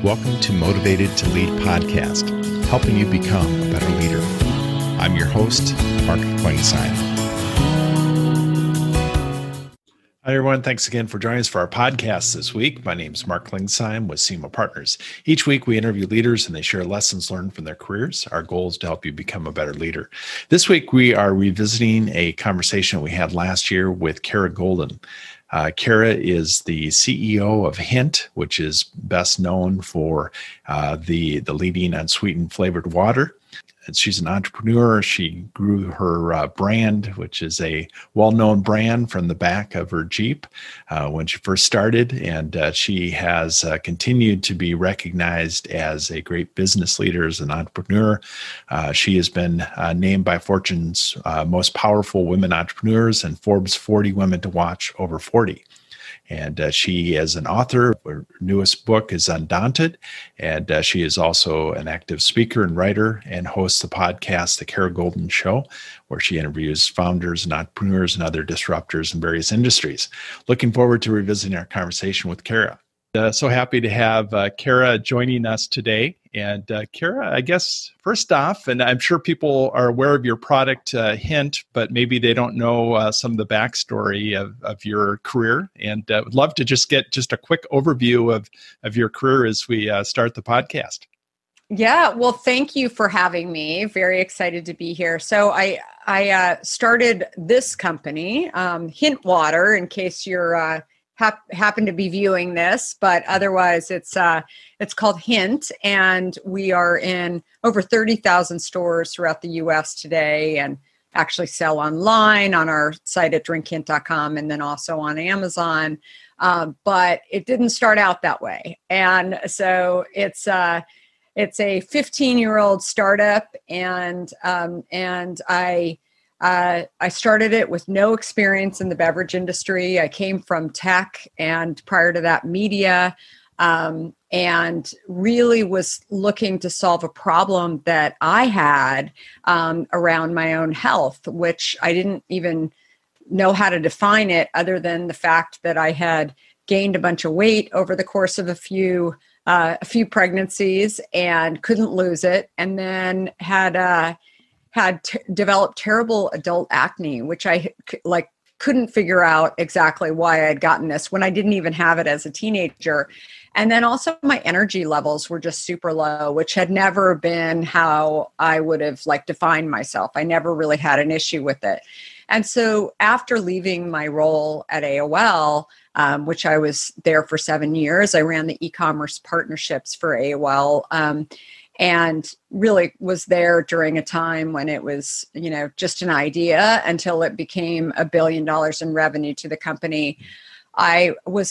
Welcome to Motivated to Lead podcast, helping you become a better leader. I'm your host, Mark Klingsheim. Hi, everyone. Thanks again for joining us for our podcast this week. My name is Mark Klingsheim with SEMA Partners. Each week, we interview leaders and they share lessons learned from their careers. Our goal is to help you become a better leader. This week, we are revisiting a conversation we had last year with Kara Goldin. Kara is the CEO of Hint, which is best known for the leading unsweetened flavored water. And she's an entrepreneur. She grew her brand, which is a well-known brand, from the back of her Jeep when she first started. And she has continued to be recognized as a great business leader, as an entrepreneur. She has been named by Fortune's most powerful women entrepreneurs and Forbes 40 women to watch over 40. And she is an author. Her newest book is Undaunted. And she is also an active speaker and writer and hosts the podcast, The Kara Goldin Show, where she interviews founders and entrepreneurs and other disruptors in various industries. Looking forward to revisiting our conversation with Kara. So happy to have Kara joining us today. And Kara, I guess first off, and I'm sure people are aware of your product, Hint, but maybe they don't know some of the backstory of your career. And would love to just get just a quick overview of your career as we start the podcast. Yeah, well, thank you for having me. Very excited to be here. So I started this company, Hint Water, in case you're happen to be viewing this, but otherwise it's called Hint, and we are in over 30,000 stores throughout the U.S. today, and actually sell online on our site at drinkhint.com and then also on Amazon. But it didn't start out that way, and so it's a 15-year-old startup, and I started it with no experience in the beverage industry. I came from tech and prior to that media, and really was looking to solve a problem that I had around my own health, which I didn't even know how to define it other than the fact that I had gained a bunch of weight over the course of a few pregnancies and couldn't lose it, and then had developed terrible adult acne, which I couldn't figure out exactly why I had gotten this when I didn't even have it as a teenager. And then also my energy levels were just super low, which had never been how I would have defined myself. I never really had an issue with it. And so after leaving my role at AOL, which I was there for 7 years, I ran the e-commerce partnerships for AOL, and really was there during a time when it was, just an idea until it became $1 billion in revenue to the company. I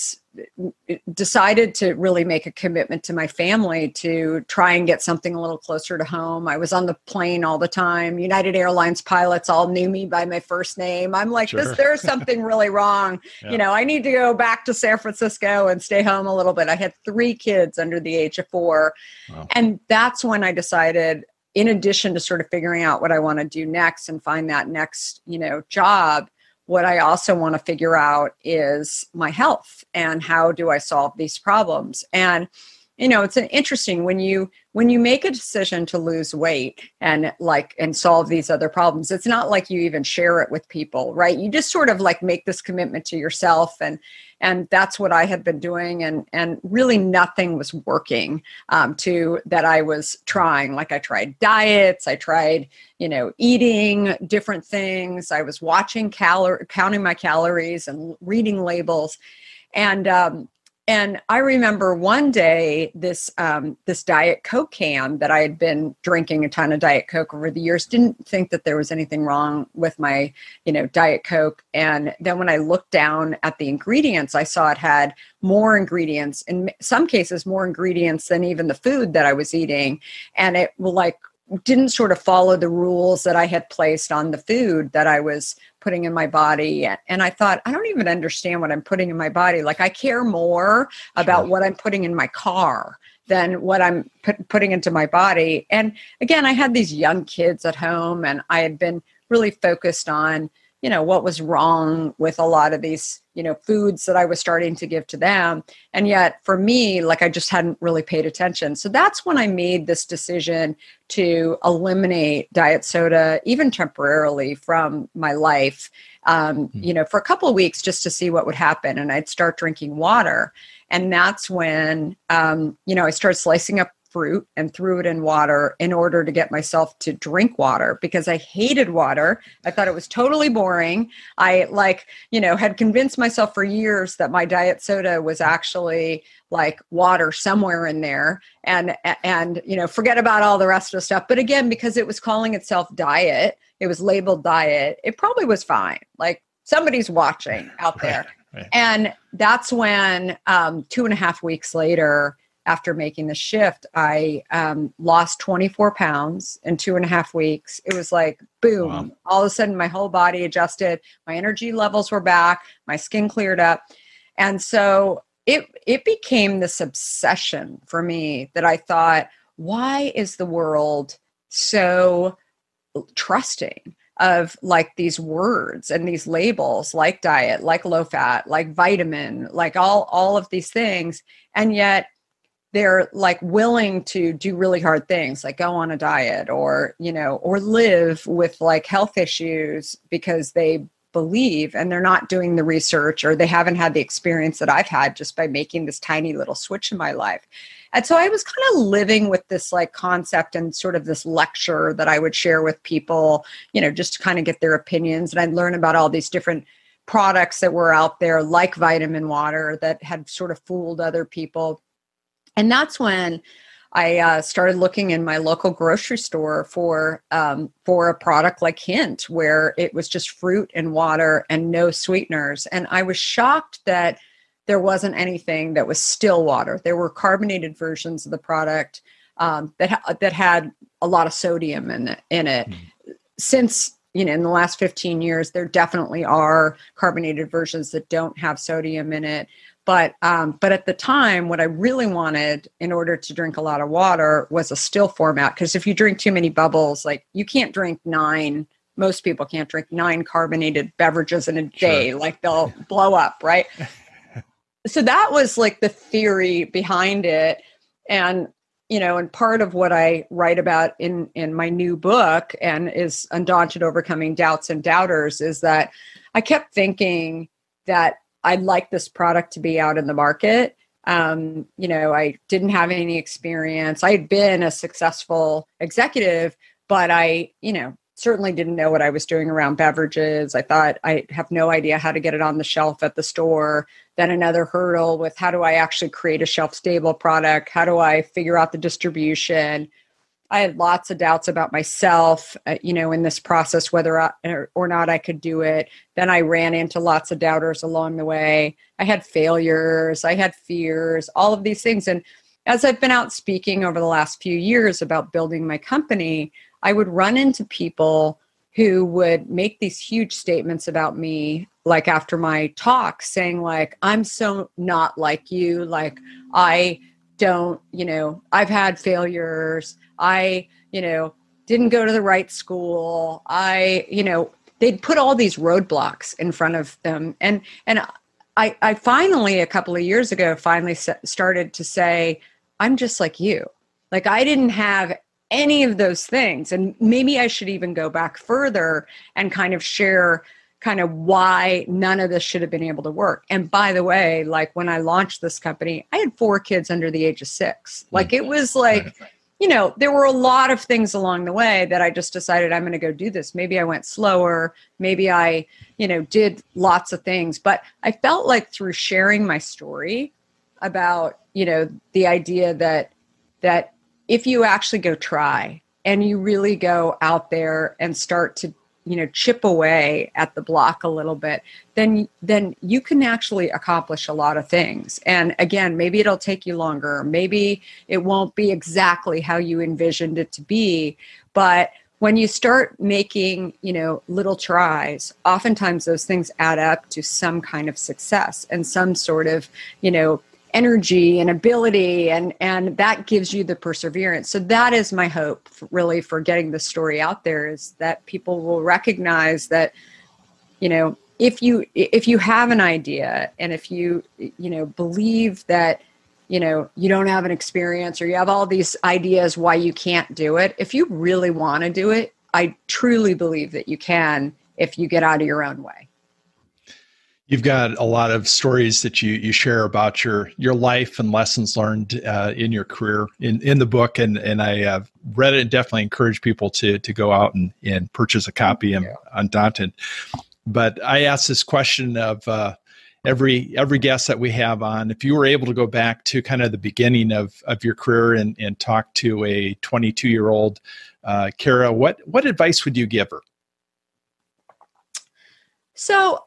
decided to really make a commitment to my family to try and get something a little closer to home. I was on the plane all the time. United Airlines pilots all knew me by my first name. I'm like, Sure. There's something really wrong. Yeah. I need to go back to San Francisco and stay home a little bit. I had 3 kids under the age of 4. Wow. And that's when I decided, in addition to sort of figuring out what I want to do next and find that next, job, what I also want to figure out is my health and how do I solve these problems. And, it's interesting when you make a decision to lose weight and solve these other problems, it's not like you even share it with people, right? You just sort of make this commitment to yourself. And that's what I had been doing. And really nothing was working that I was trying. I tried diets, I tried, eating different things. I was watching counting my calories and reading labels. And I remember one day this Diet Coke can that I had been drinking a ton of Diet Coke over the years, didn't think that there was anything wrong with my, Diet Coke. And then when I looked down at the ingredients, I saw it had more ingredients, in some cases more ingredients than even the food that I was eating. And it didn't sort of follow the rules that I had placed on the food that I was putting in my body. And I thought, I don't even understand what I'm putting in my body. I care more about what I'm putting in my car than what I'm putting into my body. And again, I had these young kids at home, and I had been really focused on, what was wrong with a lot of these, foods that I was starting to give to them. And yet for me, like I just hadn't really paid attention. So that's when I made this decision to eliminate diet soda, even temporarily, from my life, for a couple of weeks just to see what would happen. And I'd start drinking water. And that's when, I started slicing up fruit and threw it in water in order to get myself to drink water, because I hated water. I thought it was totally boring. I had convinced myself for years that my diet soda was actually like water somewhere in there, and forget about all the rest of the stuff. But again, because it was calling itself diet, it was labeled diet, it probably was fine. Like somebody's watching out there. Right. And that's when 2.5 weeks later, after making the shift, I lost 24 pounds in 2.5 weeks. It was like, boom, wow. All of a sudden my whole body adjusted. My energy levels were back. My skin cleared up. And so it became this obsession for me that I thought, why is the world so trusting of like these words and these labels, like diet, like low fat, like vitamin, like all of these things. And yet they're like willing to do really hard things, like go on a diet or live with like health issues because they believe, and they're not doing the research, or they haven't had the experience that I've had just by making this tiny little switch in my life. And so I was kind of living with this like concept and sort of this lecture that I would share with people, just to kind of get their opinions. And I'd learn about all these different products that were out there, like vitamin water, that had sort of fooled other people. And that's when I started looking in my local grocery store for a product like Hint, where it was just fruit and water and no sweeteners. And I was shocked that there wasn't anything that was still water. There were carbonated versions of the product that had a lot of sodium in it. Since, in the last 15 years, there definitely are carbonated versions that don't have sodium in it. But at the time, what I really wanted in order to drink a lot of water was a still format. Because if you drink too many bubbles, like you can't drink most people can't drink 9 carbonated beverages in a day. Sure. Like they'll blow up, right? So that was like the theory behind it. And, and part of what I write about in my new book, and is Undaunted: Overcoming Doubts and Doubters, is that I kept thinking that I'd like this product to be out in the market. I didn't have any experience. I had been a successful executive, but I, certainly didn't know what I was doing around beverages. I thought I have no idea how to get it on the shelf at the store. Then another hurdle with how do I actually create a shelf-stable product? How do I figure out the distribution? I had lots of doubts about myself, in this process, whether or not I could do it. Then I ran into lots of doubters along the way. I had failures, I had fears, all of these things. And as I've been out speaking over the last few years about building my company, I would run into people who would make these huge statements about me, like after my talk, saying like, I'm so not like you. Like, I don't, I've had failures. I, didn't go to the right school. They'd put all these roadblocks in front of them. And I finally, a couple of years ago, started to say, I'm just like you. Like, I didn't have any of those things. And maybe I should even go back further and kind of share kind of why none of this should have been able to work. And by the way, like when I launched this company, I had 4 kids under the age of 6. Like it was like, there were a lot of things along the way that I just decided I'm going to go do this. Maybe I went slower. Maybe I, did lots of things. But I felt like through sharing my story about, the idea that if you actually go try and you really go out there and start to, chip away at the block a little bit, then you can actually accomplish a lot of things. And again, maybe it'll take you longer. Maybe it won't be exactly how you envisioned it to be. But when you start making, little tries, oftentimes those things add up to some kind of success and some sort of, energy and ability, and that gives you the perseverance. So that is my hope really for getting the story out there, is that people will recognize that if you have an idea, and if you believe that, you don't have an experience, or you have all these ideas why you can't do it, if you really want to do it, I truly believe that you can, if you get out of your own way. You've got a lot of stories that you share about your life and lessons learned in your career in the book, and I read it and definitely encourage people to go out and purchase a copy. I'm Undaunted. But I asked this question of every guest that we have on: if you were able to go back to kind of the beginning of your career and talk to a 22-year-old Kara, what advice would you give her? So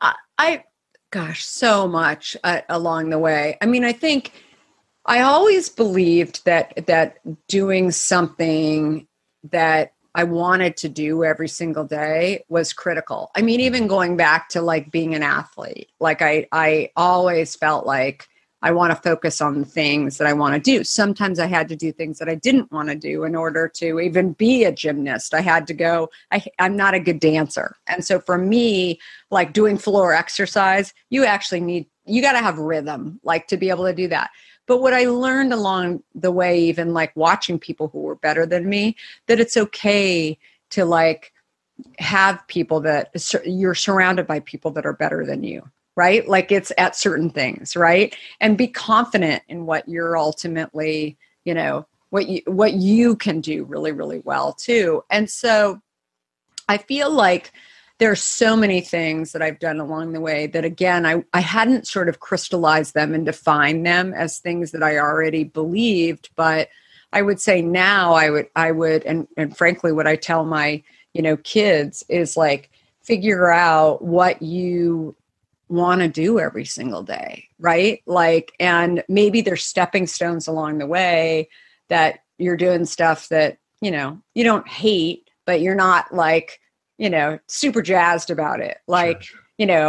so much along the way. I mean, I think I always believed that doing something that I wanted to do every single day was critical. I mean, even going back to like being an athlete, like I always felt like I want to focus on the things that I want to do. Sometimes I had to do things that I didn't want to do in order to even be a gymnast. I had to go, I'm not a good dancer. And so for me, like doing floor exercise, you got to have rhythm, like to be able to do that. But what I learned along the way, even like watching people who were better than me, that it's okay to like have people that you're surrounded by people that are better than you. Right? Like it's at certain things, right? And be confident in what you're ultimately, what you can do really, really well too. And so I feel like there's so many things that I've done along the way that, again, I hadn't sort of crystallized them and defined them as things that I already believed. But I would say now I would, and frankly, what I tell my, kids is like, figure out what you want to do every single day, right? Like, and maybe there's stepping stones along the way that you're doing stuff that, you don't hate, but you're not like, super jazzed about it. Like, sure.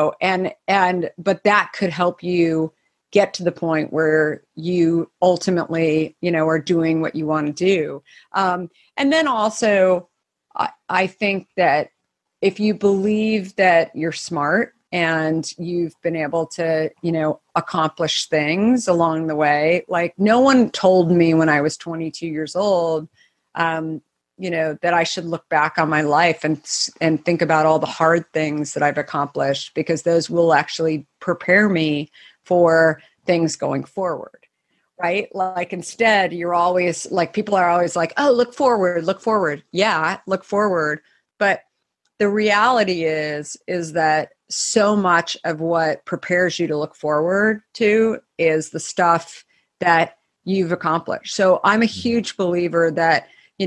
But that could help you get to the point where you ultimately, are doing what you want to do. And then also, I think that if you believe that you're smart, and you've been able to, accomplish things along the way. Like no one told me when I was 22 years old, that I should look back on my life and think about all the hard things that I've accomplished, because those will actually prepare me for things going forward. Right? Like instead, you're always like, people are always like, oh, look forward. Yeah, look forward. But the reality is that so much of what prepares you to look forward to is the stuff that you've accomplished. So I'm a huge believer that,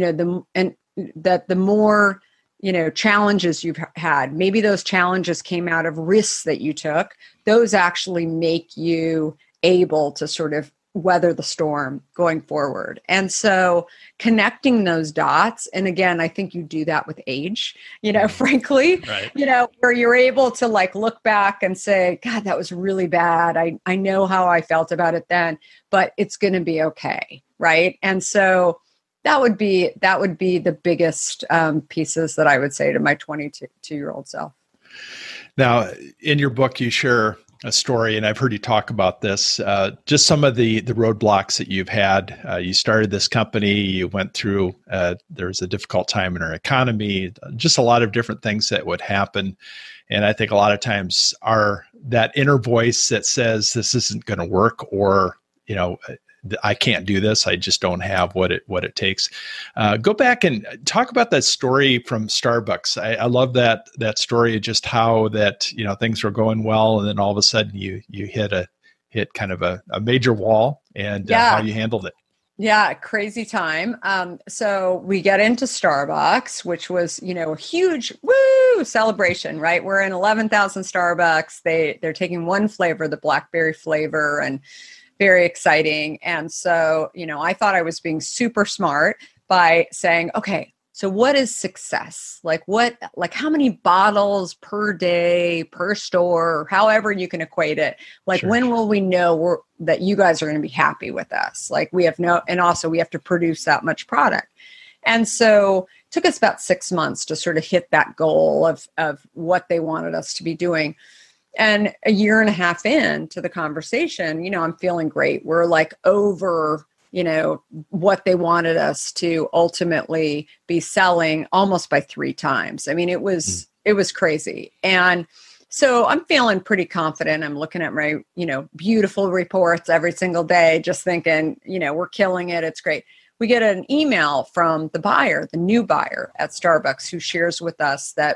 the more, challenges you've had, maybe those challenges came out of risks that you took, those actually make you able to sort of weather the storm going forward. And so connecting those dots, and again, I think you do that with age, frankly, right. Where you're able to like look back and say, God, that was really bad. I know how I felt about it then, but it's going to be okay. Right. And so that would be the biggest pieces that I would say to my 22-year-old self. Now, in your book, you share a story, and I've heard you talk about this, just some of the roadblocks that you've had. You started this company, you went through, there was a difficult time in our economy, just a lot of different things that would happen. And I think a lot of times that inner voice that says this isn't going to work, or, I can't do this, I just don't have what it takes. Go back and talk about that story from Starbucks. I love that story, just how that, things were going well, and then all of a sudden you hit kind of a major wall, and how you handled it. Yeah, crazy time. So we get into Starbucks, which was, a huge celebration, right? We're in 11,000 Starbucks. They're taking one flavor, the blackberry flavor, and very exciting. And so, I thought I was being super smart by saying, okay, so what is success? Like how many bottles per day, per store, or however you can equate it? Like, sure. When will we know that you guys are going to be happy with us? Like and also we have to produce that much product. And so took us about 6 months to sort of hit that goal of what they wanted us to be doing. And a year and a half into the conversation, I'm feeling great. We're like over, what they wanted us to ultimately be selling almost by 3 times. I mean, it was crazy. And so I'm feeling pretty confident. I'm looking at my, beautiful reports every single day, just thinking, we're killing it. It's great. We get an email from the buyer, the new buyer at Starbucks, who shares with us that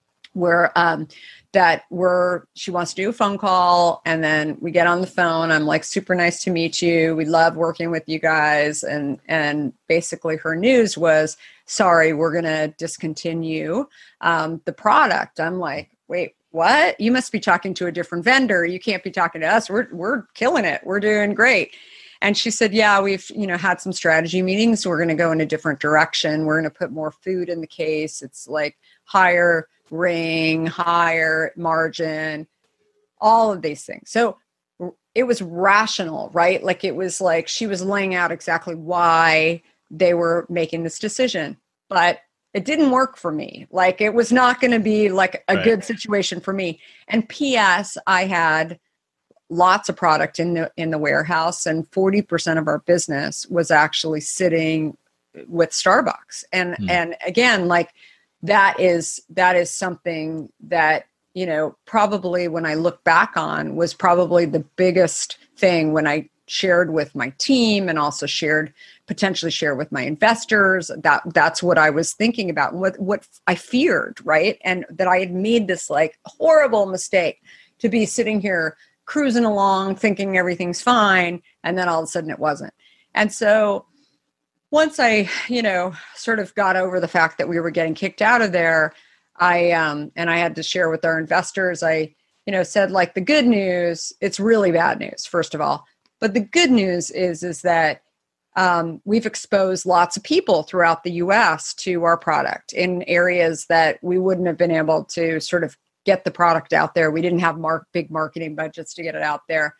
she wants to do a phone call. And then we get on the phone. I'm like, super nice to meet you. We love working with you guys. And basically her news was, sorry, we're going to discontinue the product. I'm like, wait, what? You must be talking to a different vendor. You can't be talking to us. We're killing it. We're doing great. And she said, yeah, we've, had some strategy meetings. We're going to go in a different direction. We're going to put more food in the case. It's like higher ring, higher margin, all of these things. So it was rational, right? Like it was like she was laying out exactly why they were making this decision, but it didn't work for me. Like it was not going to be like a good situation for me. And P.S. I had lots of product in the warehouse, and 40% of our business was actually sitting with Starbucks. And again, like that is something that, probably when I look back on was probably the biggest thing when I shared with my team and also potentially share with my investors. That's what I was thinking about and what I feared, right? And that I had made this like horrible mistake to be sitting here cruising along thinking everything's fine, and then all of a sudden it wasn't. And so once I, sort of got over the fact that we were getting kicked out of there, and I had to share with our investors, I, said like the good news, it's really bad news, first of all. But the good news is that we've exposed lots of people throughout the US to our product in areas that we wouldn't have been able to sort of get the product out there. We didn't have big marketing budgets to get it out there.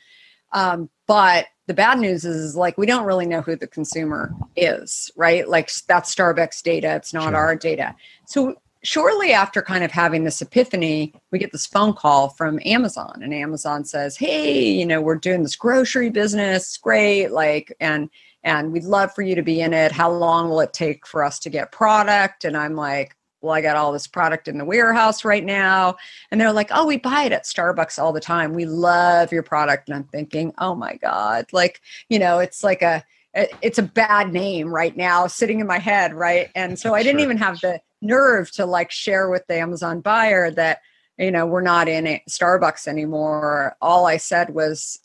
But the bad news is like, we don't really know who the consumer is, right? Like that's Starbucks data. It's not our data. So shortly after kind of having this epiphany, we get this phone call from Amazon, and Amazon says, hey, we're doing this grocery business. It's great. Like, and we'd love for you to be in it. How long will it take for us to get product? And I'm like, well, I got all this product in the warehouse right now. And they're like, oh, we buy it at Starbucks all the time. We love your product. And I'm thinking, oh my God, like, it's like it's a bad name right now sitting in my head. Right. And so I didn't even have the nerve to like share with the Amazon buyer that, we're not in Starbucks anymore. All I said was,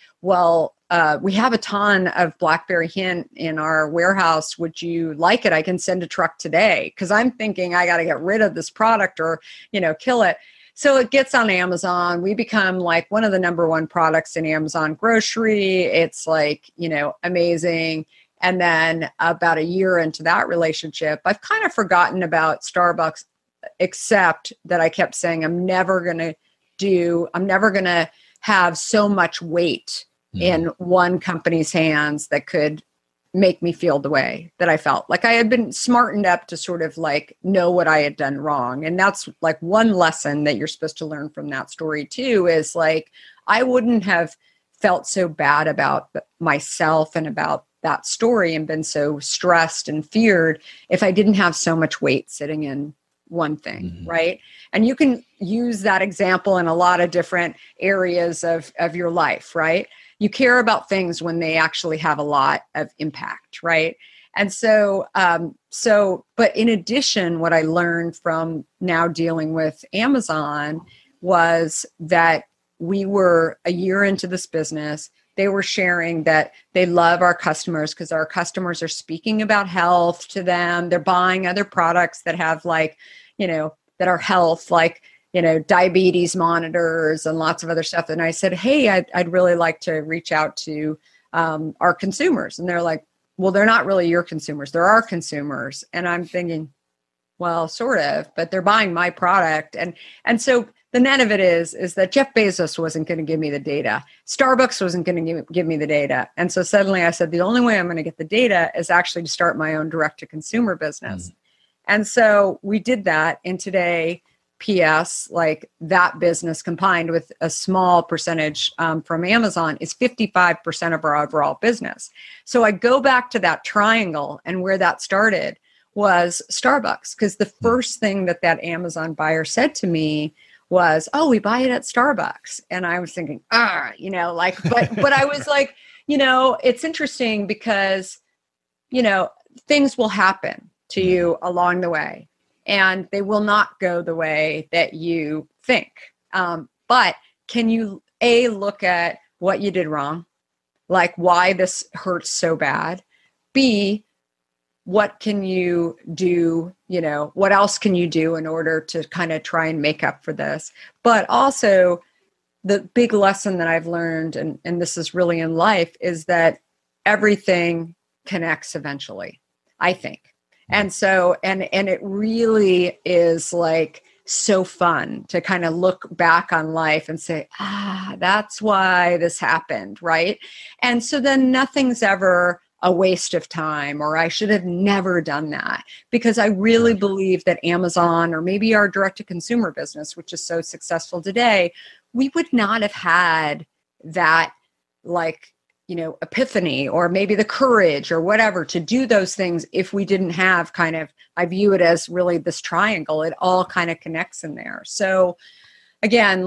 we have a ton of Blackberry Hint in our warehouse. Would you like it? I can send a truck today. Cause I'm thinking I got to get rid of this product or, kill it. So it gets on Amazon. We become like one of the number one products in Amazon grocery. It's like, amazing. And then about a year into that relationship, I've kind of forgotten about Starbucks, except that I kept saying, I'm never going to have so much weight in one company's hands that could make me feel the way that I felt. Like I had been smartened up to sort of like know what I had done wrong. And that's like one lesson that you're supposed to learn from that story too, is like, I wouldn't have felt so bad about myself and about that story and been so stressed and feared if I didn't have so much weight sitting in one thing, right? And you can use that example in a lot of different areas of your life, right? You care about things when they actually have a lot of impact, right? And so, but in addition, what I learned from now dealing with Amazon was that we were a year into this business. They were sharing that they love our customers because our customers are speaking about health to them. They're buying other products that have like, that are health, like, diabetes monitors and lots of other stuff. And I said, hey, I'd really like to reach out to our consumers. And they're like, well, they're not really your consumers. They're our consumers. And I'm thinking, well, sort of, but they're buying my product. And so the net of it is that Jeff Bezos wasn't going to give me the data. Starbucks wasn't going to give me the data. And so suddenly I said, the only way I'm going to get the data is actually to start my own direct to consumer business. And so we did that. And today, PS, like that business combined with a small percentage from Amazon is 55% of our overall business. So I go back to that triangle, and where that started was Starbucks, because the first thing that Amazon buyer said to me was, "Oh, we buy it at Starbucks." And I was thinking, but I was like, it's interesting because, things will happen to you along the way, and they will not go the way that you think. But can you look at what you did wrong, like why this hurts so bad? B, what can you do? What else can you do in order to kind of try and make up for this? But also, the big lesson that I've learned, and this is really in life, is that everything connects eventually, I think. And so, and it really is like so fun to kind of look back on life and say, that's why this happened, right? And so then nothing's ever a waste of time, or I should have never done that, because I really believe that Amazon, or maybe our direct-to-consumer business, which is so successful today, we would not have had that, epiphany, or maybe the courage or whatever to do those things if we didn't have kind of, I view it as really this triangle. It all kind of connects in there. So again,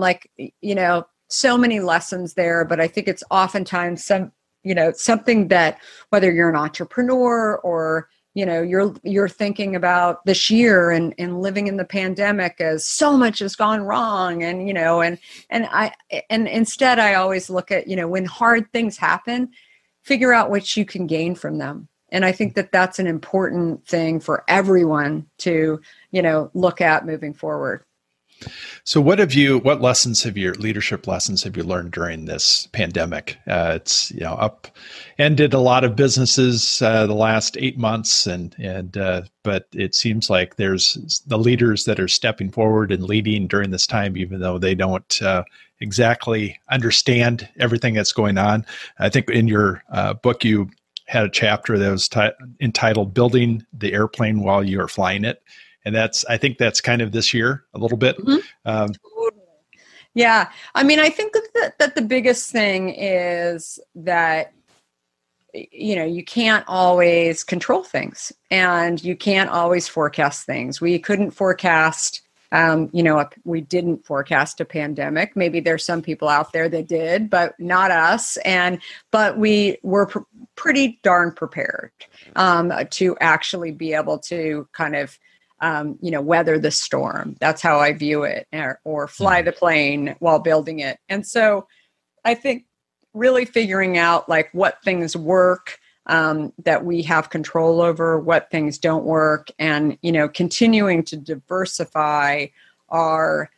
so many lessons there, but I think it's oftentimes something that, whether you're an entrepreneur or, you're thinking about this year and living in the pandemic, as so much has gone wrong. And, and instead I always look at, when hard things happen, figure out what you can gain from them. And I think that that's an important thing for everyone to, look at moving forward. So what leadership lessons have you learned during this pandemic? It's, upended a lot of businesses the last 8 months, but it seems like there's the leaders that are stepping forward and leading during this time, even though they don't exactly understand everything that's going on. I think in your book, you had a chapter that was entitled "Building the Airplane While You're Flying It." And I think that's kind of this year a little bit. Mm-hmm. Yeah. I mean, I think that the biggest thing is that, you can't always control things, and you can't always forecast things. We couldn't forecast, we didn't forecast a pandemic. Maybe there's some people out there that did, but not us. But we were pretty darn prepared to actually be able to kind of, weather the storm. That's how I view it, or fly the plane while building it. And so I think really figuring out what things work, that we have control over, what things don't work, and, continuing to diversify our,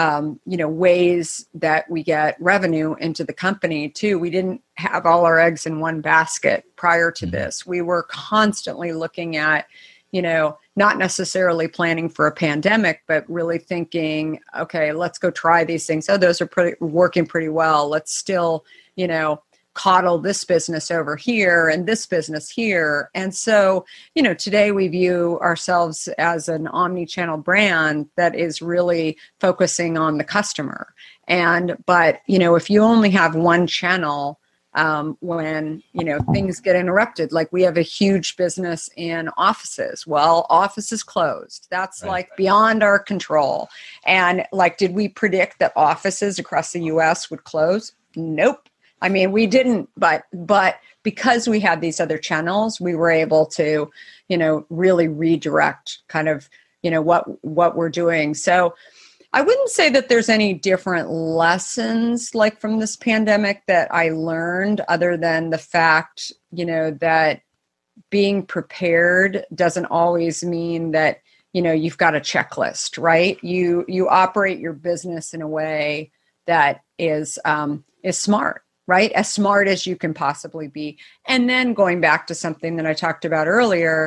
ways that we get revenue into the company too. We didn't have all our eggs in one basket prior to this. We were constantly looking at, not necessarily planning for a pandemic, but really thinking, okay, let's go try these things. Oh, those are working pretty well. Let's still, coddle this business over here and this business here. And so, today we view ourselves as an omni-channel brand that is really focusing on the customer. But if you only have one channel, when, things get interrupted, like we have a huge business in offices. Well, offices closed. That's beyond our control. And did we predict that offices across the US would close? Nope. I mean, we didn't, but because we had these other channels, we were able to, really redirect kind of, what we're doing. So I wouldn't say that there's any different lessons from this pandemic that I learned, other than the fact, that being prepared doesn't always mean that, you've got a checklist, right? You operate your business in a way that is smart, right? As smart as you can possibly be. And then going back to something that I talked about earlier,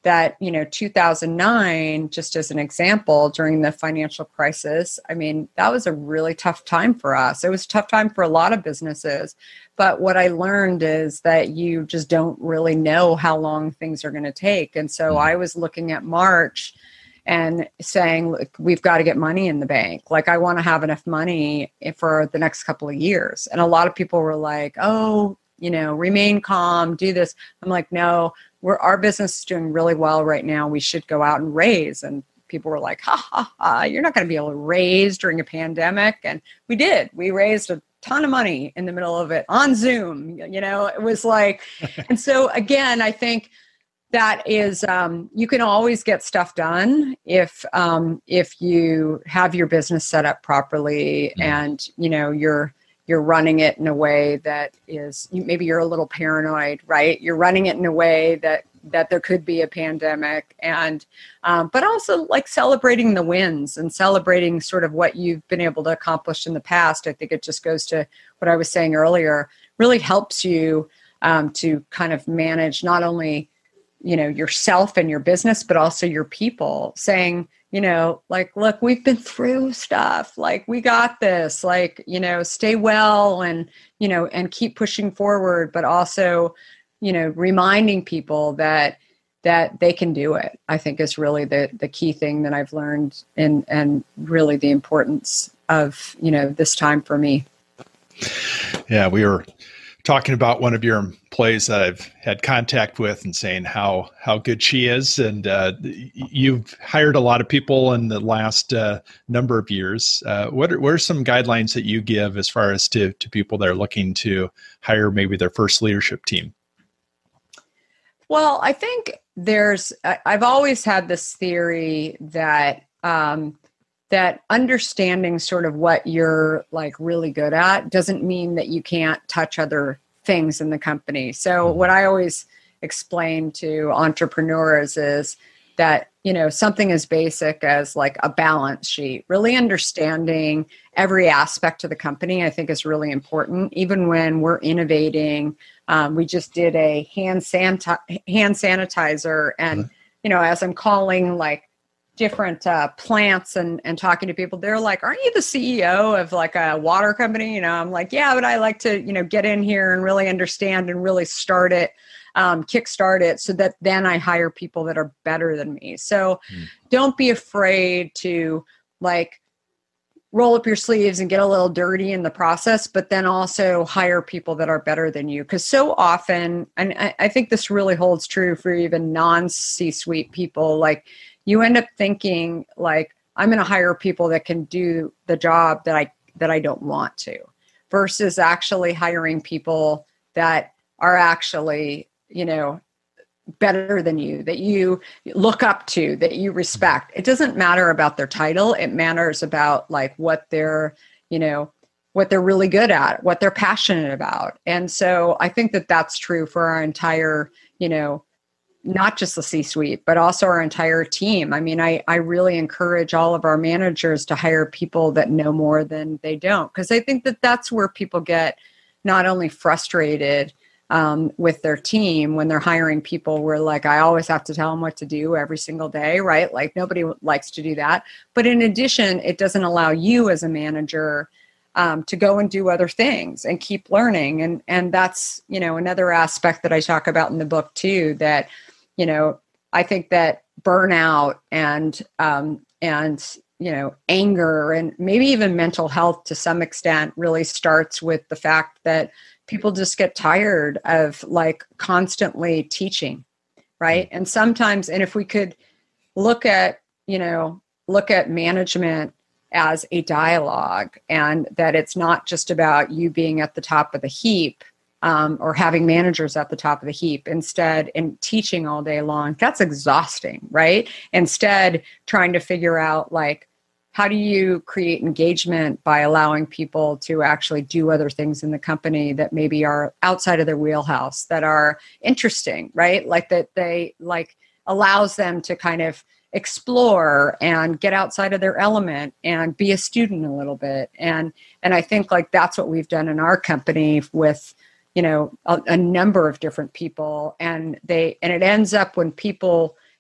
that, 2009, just as an example, during the financial crisis, I mean, that was a really tough time for us. It was a tough time for a lot of businesses. But what I learned is that you just don't really know how long things are going to take. And so I was looking at March and saying, look, we've got to get money in the bank. Like, I want to have enough money for the next couple of years. And a lot of people were like, oh, remain calm, do this. I'm like, no, our business is doing really well right now. We should go out and raise. And people were like, ha, ha, ha, you're not going to be able to raise during a pandemic. And we did. We raised a ton of money in the middle of it on Zoom. It was like, and so again, I think that is, you can always get stuff done if you have your business set up properly and, you're running it in a way that is, maybe you're a little paranoid, right? You're running it in a way that there could be a pandemic, and but also like celebrating the wins and celebrating sort of what you've been able to accomplish in the past. I think it just goes to what I was saying earlier, really helps you to kind of manage not only, yourself and your business, but also your people, saying, like, look, we've been through stuff, like, we got this, like, stay well and, and keep pushing forward, but also, reminding people that they can do it, I think is really the key thing that I've learned, and really the importance of, this time for me. Yeah, we were talking about one of your employees that I've had contact with and saying how good she is. And you've hired a lot of people in the last number of years. What are some guidelines that you give as far as to people that are looking to hire maybe their first leadership team? Well, I think I've always had this theory that that understanding sort of what you're like really good at doesn't mean that you can't touch other things in the company. So what I always explain to entrepreneurs is that, something as basic as like a balance sheet, really understanding every aspect of the company, I think is really important. Even when we're innovating, we just did a hand sanitizer, and, as I'm calling like different plants and talking to people, they're like, aren't you the CEO of like a water company? I'm like, yeah, but I like to, get in here and really understand and really start it, kickstart it, so that then I hire people that are better than me. So don't be afraid to like roll up your sleeves and get a little dirty in the process, but then also hire people that are better than you. Because so often, and I think this really holds true for even non-C-suite people, like, you end up thinking like, I'm going to hire people that can do the job that I don't want to, versus actually hiring people that are actually, better than you, that you look up to, that you respect. It doesn't matter about their title. It matters about like what they're really good at, what they're passionate about. And so I think that that's true for our entire, not just the C-suite, but also our entire team. I mean, I really encourage all of our managers to hire people that know more than they don't, because I think that that's where people get not only frustrated with their team when they're hiring people where like, I always have to tell them what to do every single day, right? Like, nobody likes to do that. But in addition, it doesn't allow you as a manager to go and do other things and keep learning. And that's, another aspect that I talk about in the book too, that, I think that burnout and anger and maybe even mental health to some extent really starts with the fact that people just get tired of like constantly teaching, right? And sometimes, and if we could look at management as a dialogue, and that it's not just about you being at the top of the heap, or having managers at the top of the heap instead, and teaching all day long, that's exhausting, right? Instead, trying to figure out like, how do you create engagement by allowing people to actually do other things in the company that maybe are outside of their wheelhouse, that are interesting, right? Like that they like allows them to kind of explore and get outside of their element and be a student a little bit. And I think like that's what we've done in our company with, a number of different people, and it ends up when people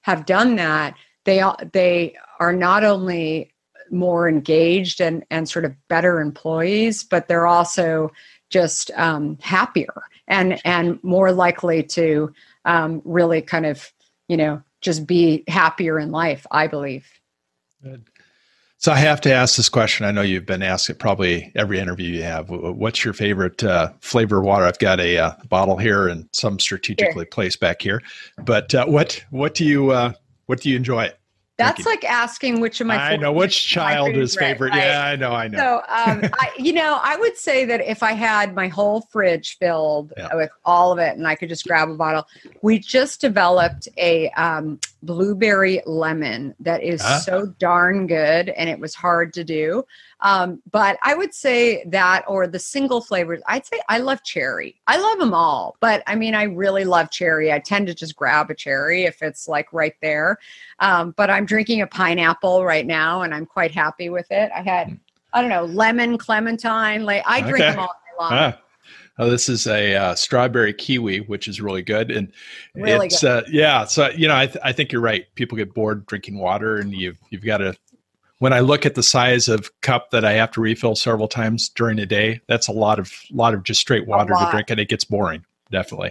have done that, they are not only more engaged and sort of better employees, but they're also just happier and more likely to really kind of, just be happier in life, I believe. Good. So I have to ask this question. I know you've been asked it probably every interview you have. What's your favorite flavor of water? I've got a bottle here and some strategically placed back here. But what do you enjoy? That's like asking which of my I know which child is favorite. Right? Yeah, I know. So, I would say that if I had my whole fridge filled with all of it and I could just grab a bottle, we just developed a blueberry lemon that is so darn good, and it was hard to do. But I would say that, or the single flavors, I'd say I love cherry. I love them all, but I mean, I really love cherry. I tend to just grab a cherry if it's like right there. But I'm drinking a pineapple right now and I'm quite happy with it. I had, lemon, clementine, I drink them all day long. Oh, this is a strawberry kiwi, which is really good. And really it's, good. So, I think you're right. People get bored drinking water, and you've got to, when I look at the size of cup that I have to refill several times during a day, that's a lot of just straight water to drink, and it gets boring. Definitely.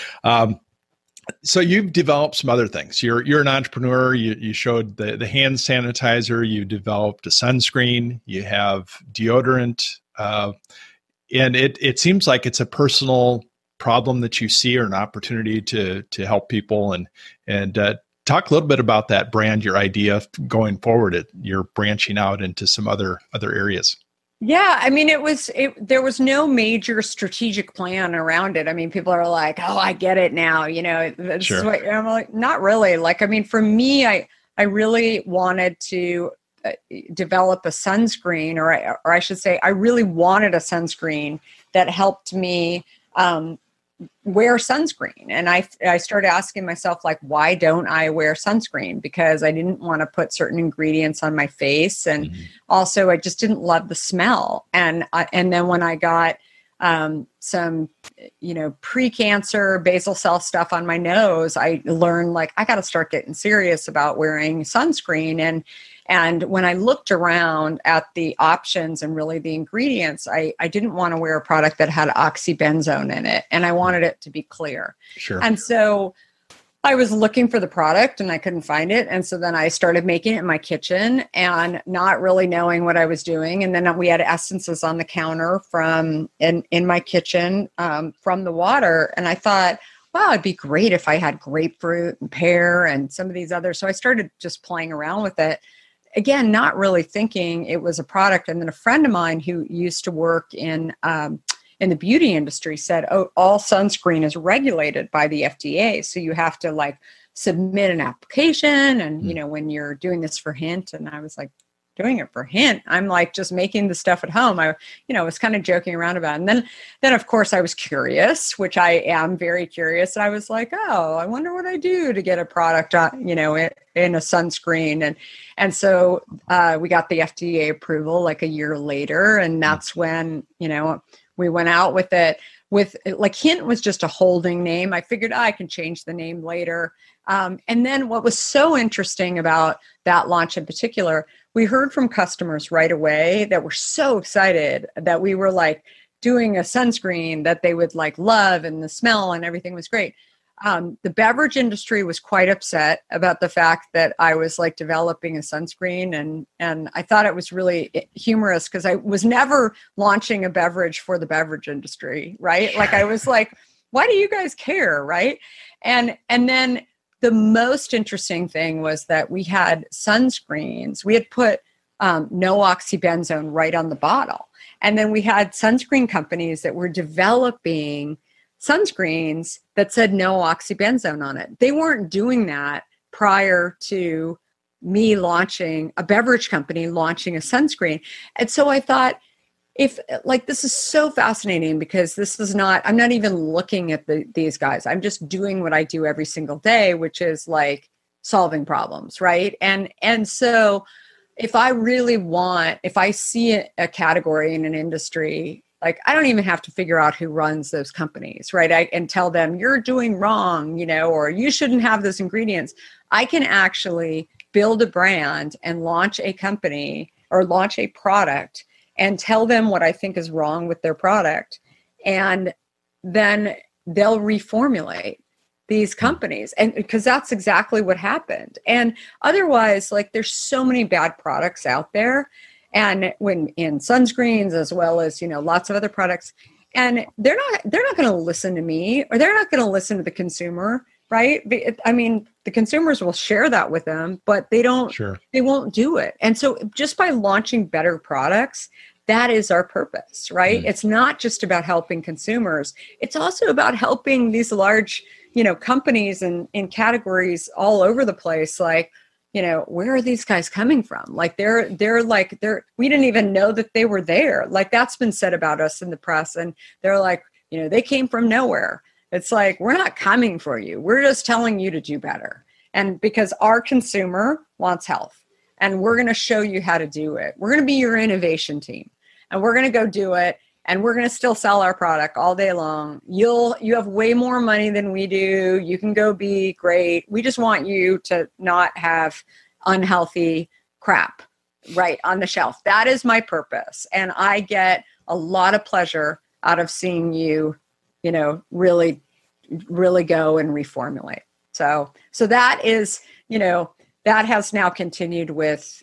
So you've developed some other things. You're an entrepreneur. You showed the hand sanitizer. You developed a sunscreen. You have deodorant. And it seems like it's a personal problem that you see, or an opportunity to help people. And talk a little bit about that brand, your idea going forward. You're branching out into some other areas. Yeah, I mean, there was no major strategic plan around it. I mean, people are like, "Oh, I get it now." This is what I'm like. Not really. Like, I mean, for me, I really wanted to develop a sunscreen, or I should say, I really wanted a sunscreen that helped me wear sunscreen. And I started asking myself, like, why don't I wear sunscreen? Because I didn't want to put certain ingredients on my face. And also I just didn't love the smell. And then when I got some, pre-cancer basal cell stuff on my nose, I learned, like, I got to start getting serious about wearing sunscreen. And when I looked around at the options and really the ingredients, I didn't want to wear a product that had oxybenzone in it. And I wanted it to be clear. Sure. And so I was looking for the product and I couldn't find it. And so then I started making it in my kitchen and not really knowing what I was doing. And then we had essences on the counter in my kitchen from the water. And I thought, wow, it'd be great if I had grapefruit and pear and some of these others. So I started just playing around with it. Again, not really thinking it was a product. And then a friend of mine who used to work in the beauty industry said, "Oh, all sunscreen is regulated by the FDA. So you have to submit an application. And, when you're doing this for Hint," and I was like, doing it for Hint? I'm like just making the stuff at home. I was kind of joking around about it. And then of course I was curious, which I am very curious. And I was like, oh, I wonder what I do to get a product on, in a sunscreen. And so we got the FDA approval like a year later. And that's when, we went out with it. Hint was just a holding name. I figured I can change the name later. And then what was so interesting about that launch in particular, we heard from customers right away that were so excited that we were doing a sunscreen that they would love, and the smell and everything was great. The beverage industry was quite upset about the fact that I was developing a sunscreen. And I thought it was really humorous because I was never launching a beverage for the beverage industry, right? I was like, why do you guys care, right? And then the most interesting thing was that we had sunscreens. We had put no oxybenzone right on the bottle. And then we had sunscreen companies that were developing sunscreens that said no oxybenzone on it. They weren't doing that prior to me launching a beverage company, launching a sunscreen. And so I thought, this is so fascinating because I'm not even looking at these guys. I'm just doing what I do every single day, which is solving problems. Right. And so if I see a category in an industry like, I don't even have to figure out who runs those companies, right? And tell them you're doing wrong, or you shouldn't have those ingredients. I can actually build a brand and launch a company or launch a product and tell them what I think is wrong with their product. And then they'll reformulate these companies. And because that's exactly what happened. And otherwise, like, there's so many bad products out there. And when in sunscreens, as well as, lots of other products, and they're not going to listen to me, or they're not going to listen to the consumer, right? I mean, the consumers will share that with them, but they won't do it. And so just by launching better products, that is our purpose, right? It's not just about helping consumers. It's also about helping these large, companies and in categories all over the place. Like, where are these guys coming from? Like, we didn't even know that they were there. Like, that's been said about us in the press. And they're like, they came from nowhere. It's like, we're not coming for you. We're just telling you to do better. And because our consumer wants health, and we're going to show you how to do it. We're going to be your innovation team, and we're going to go do it. And we're going to still sell our product all day long. You have way more money than we do. You can go be great. We just want you to not have unhealthy crap right on the shelf. That is my purpose. And I get a lot of pleasure out of seeing you, really, really go and reformulate. So that is, that has now continued with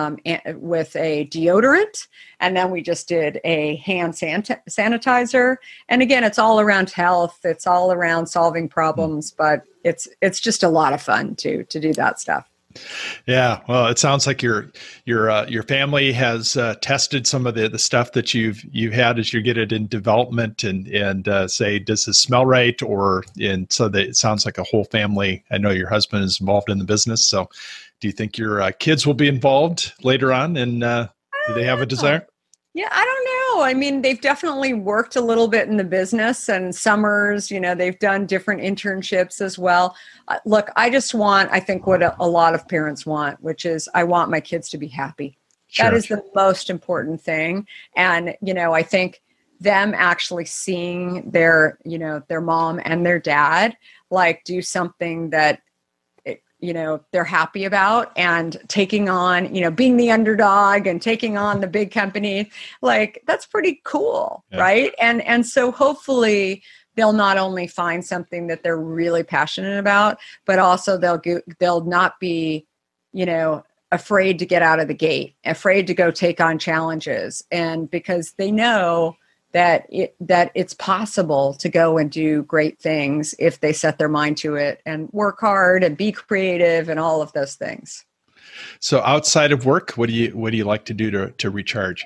a deodorant, and then we just did a hand sanitizer. And again, it's all around health. It's all around solving problems, but it's just a lot of fun to do that stuff. Yeah, well, it sounds like your family has tested some of the stuff that you've had as you get it in development, and say, does this smell right? So that it sounds like a whole family. I know your husband is involved in the business, so do you think your kids will be involved later on? And do they have a desire? Yeah, I don't know. I mean, they've definitely worked a little bit in the business, and summers, they've done different internships as well. Look, I think what a lot of parents want, which is, I want my kids to be happy. Sure. That is the most important thing. And, I think them actually seeing their mom and their dad, like, do something that, they're happy about, and taking on, being the underdog and taking on the big company, like, that's pretty cool. Yeah. Right. And so hopefully they'll not only find something that they're really passionate about, but also they'll not be, afraid to get out of the gate, afraid to go take on challenges. And because they know that it's possible to go and do great things if they set their mind to it and work hard and be creative and all of those things. So outside of work, what do you like to do to recharge?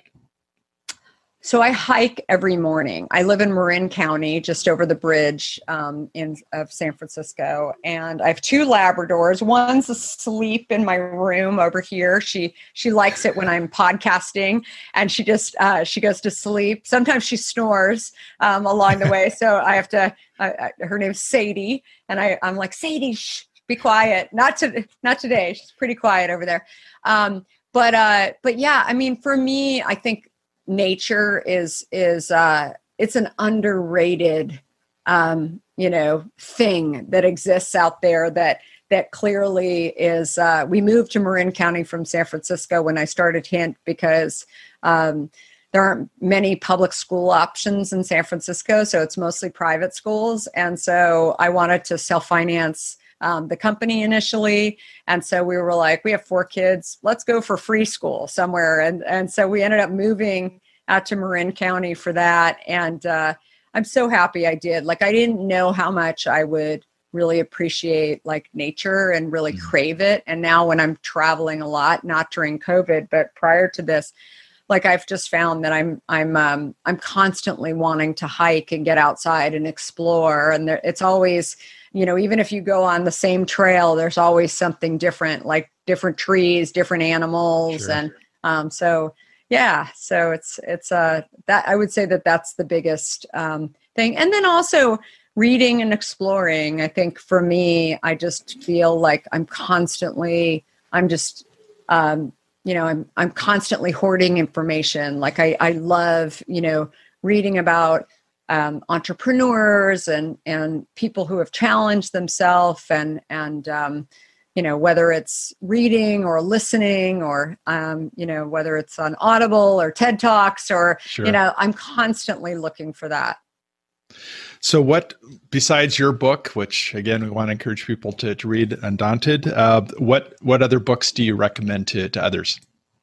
So I hike every morning. I live in Marin County, just over the bridge of San Francisco. And I have 2 Labradors. One's asleep in my room over here. She likes it when I'm podcasting, and she goes to sleep. Sometimes she snores along the way. So I have to, her name's Sadie. And I'm like, Sadie, shh, be quiet. Not today. She's pretty quiet over there. But yeah, I mean, for me, I think nature is it's an underrated thing that exists out there that clearly is. We moved to Marin County from San Francisco when I started Hint because there aren't many public school options in San Francisco, so it's mostly private schools, and so I wanted to self-finance the company initially. And so we were like, we have 4 kids, let's go for free school somewhere. And so we ended up moving out to Marin County for that. And I'm so happy I did. Like, I didn't know how much I would really appreciate like nature and really crave it. And now when I'm traveling a lot, not during COVID, but prior to this, like, I've just found that I'm constantly wanting to hike and get outside and explore. And it's always, even if you go on the same trail, there's always something different, like different trees, different animals. Sure. And so it's that I would say that's the biggest thing. And then also reading and exploring. I think for me, I just feel like I'm constantly hoarding information. Like I love, reading about entrepreneurs and people who have challenged themselves and whether it's reading or listening or, whether it's on Audible or TED Talks or, Sure. I'm constantly looking for that. So what, besides your book, which again, we want to encourage people to read Undaunted, what other books do you recommend to others?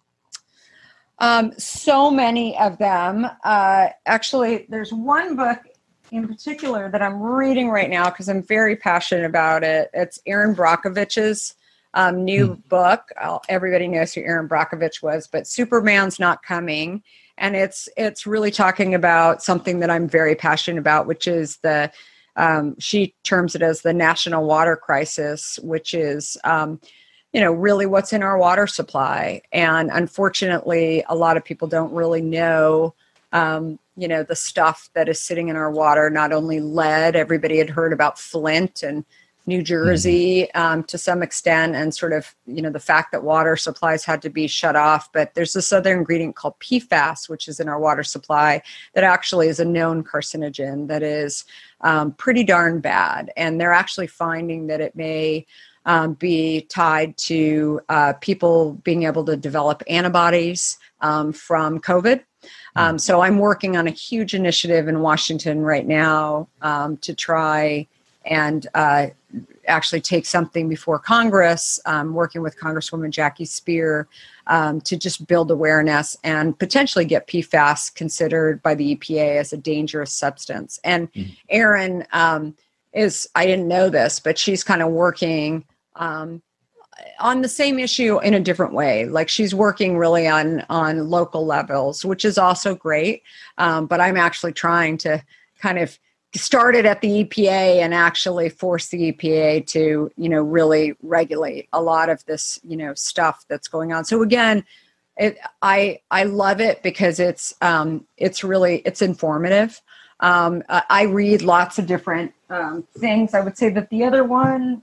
So many of them. Actually, there's one book in particular that I'm reading right now because I'm very passionate about it. It's Erin Brockovich's new book. Everybody knows who Erin Brockovich was, but Superman's Not Coming. And it's really talking about something that I'm very passionate about, which is she terms it as the national water crisis, which is, really what's in our water supply. And unfortunately, a lot of people don't really know, the stuff that is sitting in our water, not only lead. Everybody had heard about Flint and New Jersey to some extent, and sort of, the fact that water supplies had to be shut off. But there's this other ingredient called PFAS, which is in our water supply, that actually is a known carcinogen that is pretty darn bad. And they're actually finding that it may be tied to people being able to develop antibodies from COVID. So I'm working on a huge initiative in Washington right now to try and actually take something before Congress, working with Congresswoman Jackie Speer to just build awareness and potentially get PFAS considered by the EPA as a dangerous substance. And Erin I didn't know this, but she's kind of working on the same issue in a different way. Like she's working really on local levels, which is also great. But I'm actually trying to kind of start it at the EPA and actually force the EPA to, really regulate a lot of this, stuff that's going on. So again, I love it because it's informative. I read lots of different things. I would say that the other one,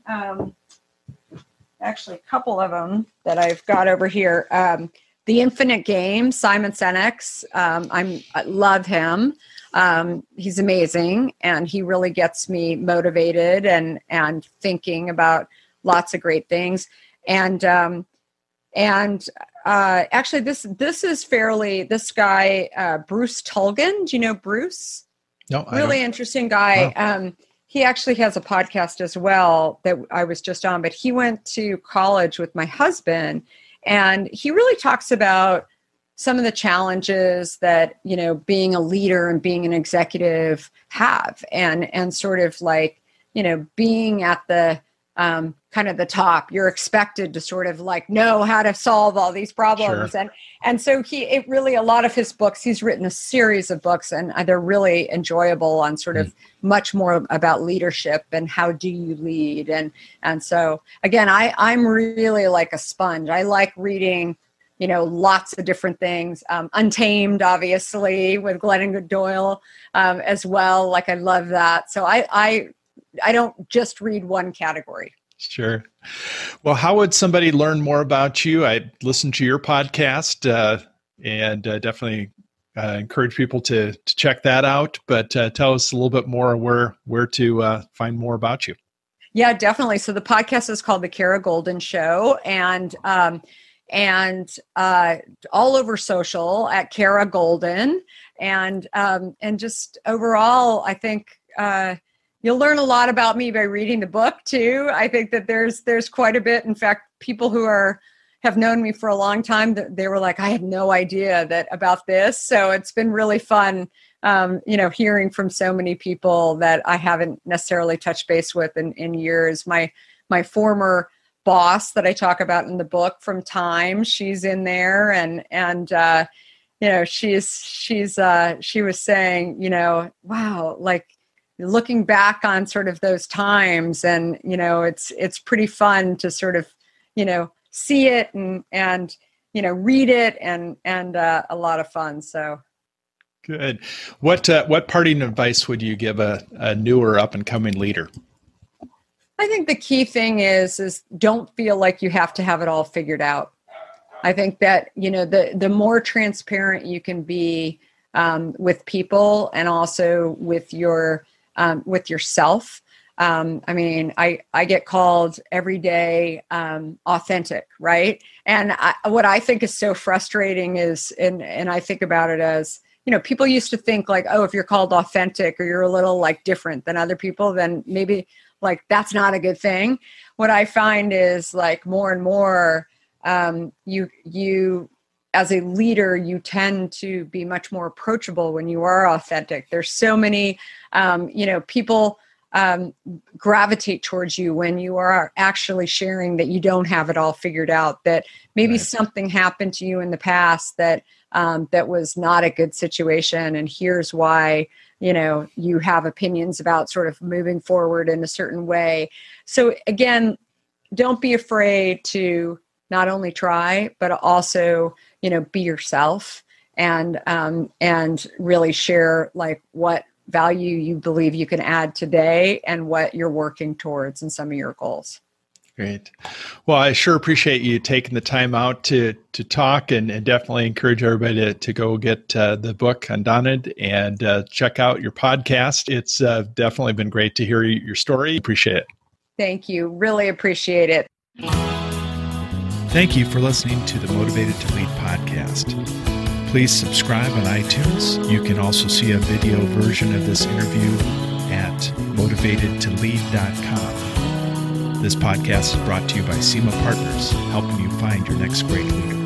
actually a couple of them that I've got over here, The Infinite Game, Simon Sinek's. I love him. He's amazing, and he really gets me motivated and thinking about lots of great things. And actually, this is this guy, Bruce Tulgan. Do you know Bruce? No, really interesting guy. Wow. He actually has a podcast as well that I was just on, but he went to college with my husband, and he really talks about some of the challenges that, being a leader and being an executive have, and sort of like, being at the kind of the top, you're expected to sort of like know how to solve all these problems. Sure. And so a lot of his books, he's written a series of books, and they're really enjoyable on sort of much more about leadership and how do you lead. And so again, I'm really like a sponge. I like reading, lots of different things. Untamed, obviously, with Glennon Doyle as well. Like I love that. So I don't just read one category. Sure. Well, how would somebody learn more about you? I listened to your podcast and definitely encourage people to check that out. But tell us a little bit more where to find more about you. Yeah, definitely. So the podcast is called The Kara Goldin Show, and all over social at Kara Goldin, and just overall, I think. You'll learn a lot about me by reading the book too. I think that there's quite a bit. In fact, people who have known me for a long time, they were like, I had no idea about this. So it's been really fun, hearing from so many people that I haven't necessarily touched base with in years. My former boss that I talk about in the book from Time, she's in there, and she was saying, wow, like, looking back on sort of those times, and it's pretty fun to sort of see it and read it, and a lot of fun. So good. What parting advice would you give a newer up and coming leader? I think the key thing is don't feel like you have to have it all figured out. I think that the more transparent you can be with people and also with yourself. I mean, I get called every day authentic, right? And what I think is so frustrating is, and I think about it as, people used to think like, oh, if you're called authentic or you're a little like different than other people, then maybe like that's not a good thing. What I find is like more and more, you as a leader, you tend to be much more approachable when you are authentic. There's so many, people gravitate towards you when you are actually sharing that you don't have it all figured out, that maybe something happened to you in the past that was not a good situation. And here's why, you have opinions about sort of moving forward in a certain way. So again, don't be afraid to not only try, but also, be yourself and really share like what value you believe you can add today and what you're working towards in some of your goals. Great. Well, I sure appreciate you taking the time out to talk and definitely encourage everybody to go get the book Undaunted and check out your podcast. It's definitely been great to hear your story. Appreciate it. Thank you. Really appreciate it. Thank you for listening to the Motivated to Lead podcast. Please subscribe on iTunes. You can also see a video version of this interview at motivatedtolead.com. This podcast is brought to you by SEMA Partners, helping you find your next great leader.